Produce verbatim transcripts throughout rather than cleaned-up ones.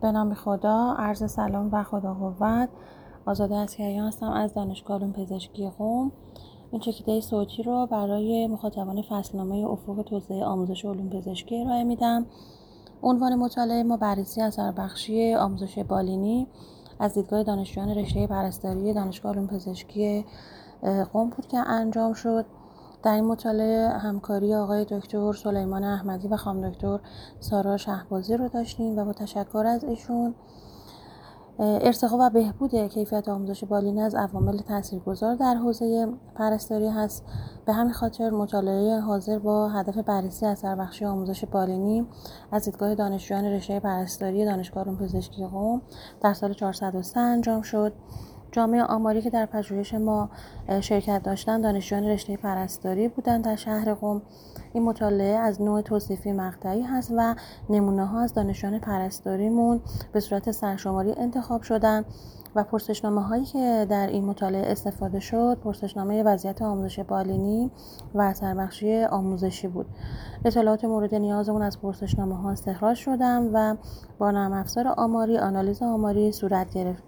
به نام خدا، عرض سلام و خدا قوت. آزاده اسکریان هستم از دانشگاه علوم پزشکی قم. این چکیده صوتی رو برای مخاطبان فصلنامه افق توسعه آموزش علوم پزشکی ارائه میدم. عنوان مطالعه ما بررسی اثربخشی آموزش بالینی از دیدگاه دانشجویان رشته پرستاری دانشگاه علوم پزشکی قم بود که انجام شد. در این مطالعه همکاری آقای دکتر سلیمان احمدی و خانم دکتر سارا شهبازی رو داشتیم و با تشکر از ایشون ارتقا و بهبود کیفیت آموزش بالینی از عوامل تاثیرگذار در حوزه پرستاری هست. به همین خاطر مطالعه حاضر با هدف بررسی اثربخشی آموزش بالینی از دیدگاه دانشجویان رشته پرستاری دانشگاه علوم پزشکی قم در سال چهارصد و سه انجام شد. جامعه آماری که در پژوهش ما شرکت داشتن دانشجویان رشته پرستاری بودند در شهر قم. این مطالعه از نوع توصیفی مقطعی هست و نمونه ها از دانشجویان پرستاریمون به صورت سرشماری انتخاب شدن و پرسشنامه هایی که در این مطالعه استفاده شد پرسشنامه وضعیت آموزش بالینی و اثربخشی آموزشی بود. اطلاعات مورد نیازمون از پرسشنامه ها استخراج شدن و با نرم افزار آماری آنالیز آماری صورت گرفت.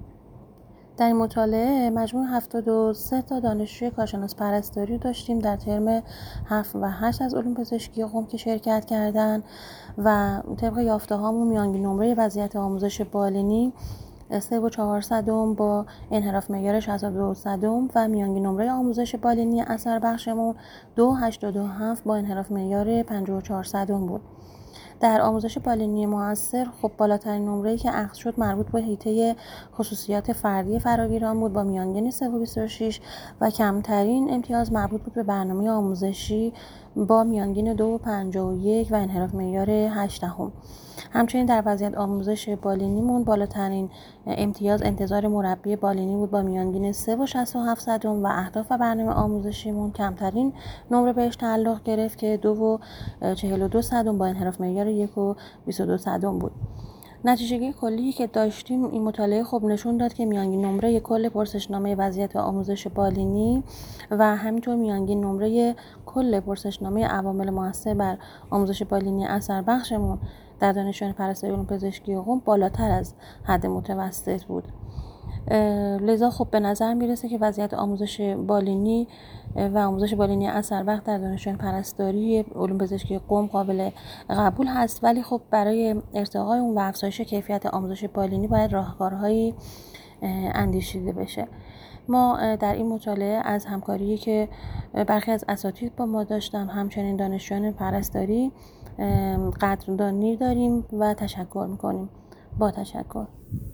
در این مطالعه مجموع هفتاد و سه تا دانشجوی کارشناس پرستاری داشتیم در ترم هفت و هشت از علوم پزشکی قم که شرکت کردن و طبق یافته هامون میانگین نمره وضعیت آموزش بالینی سه و چهار صدم با انحراف معیار شصت و دو صدم و میانگین نمره آموزش بالینی اثر بخشمون دو و هشتاد و هفت با انحراف معیار پنجاه و چهار صدم بود. در آموزش بالینی مؤثر خب بالاترین نمره‌ای که اخذ شد مربوط به حیطه خصوصیات فردی فراگیران بود با میانگین سه و بیست و شش و کمترین امتیاز مربوط بود به برنامه آموزشی با میانگین دو و پنجاه و یک و انحراف معیار هشت دهم. همچنین در وضعیت آموزش بالینیمون بالاترین امتیاز انتظار مربی بالینی بود با میانگین سه و شصت و هفت صدم و اهداف و برنامه آموزشیمون کمترین نمره بهش تعلق گرفت که دو و چهل و دو صدم با انحراف معیار یک و بیست و دو صدم بود. نتیجه کلی که داشتیم این مطالعه خب نشون داد که میانگین نمره کل پرسشنامه وضعیت آموزش بالینی و همینطور میانگین نمره کل پرسشنامه عوامل مؤثر بر آموزش بالینی اثر بخشمون در دانشجویان پرستاری علوم پزشکی قم بالاتر از حد متوسط بود. لذا خب به نظر میرسه که وضعیت آموزش بالینی و آموزش بالینی اثر بخش در دانشجویان پرستاری علوم پزشکی قم قابل قبول هست، ولی خب برای ارتقای اون و افزایش کیفیت آموزش بالینی باید راهکارهایی اندیشیده بشه. ما در این مطالعه از همکاری که برخی از اساتید با ما داشتن همچنین دانشجویان پرستاری قدردانی داریم و تشکر میکنیم. با تشکر.